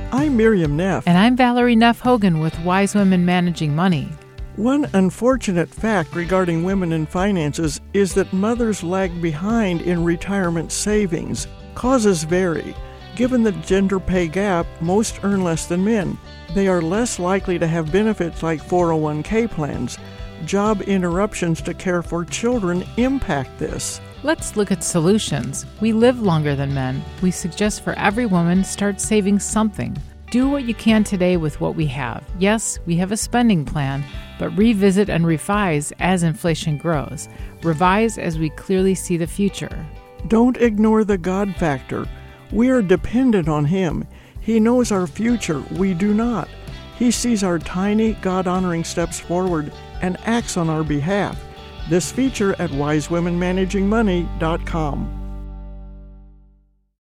I'm Miriam Neff. And I'm Valerie Neff Hogan with Wise Women Managing Money. One unfortunate fact regarding women in finances is that mothers lag behind in retirement savings. Causes vary. Given the gender pay gap, most earn less than men. They are less likely to have benefits like 401k plans. Job interruptions to care for children impact this. Let's look at solutions. We live longer than men. We suggest for every woman, start saving something. Do what you can today with what we have. Yes, we have a spending plan, but revisit and revise as inflation grows. Revise as we clearly see the future. Don't ignore the God factor. We are dependent on Him. He knows our future. We do not. He sees our tiny, God-honoring steps forward and acts on our behalf. This feature at wisewomenmanagingmoney.com.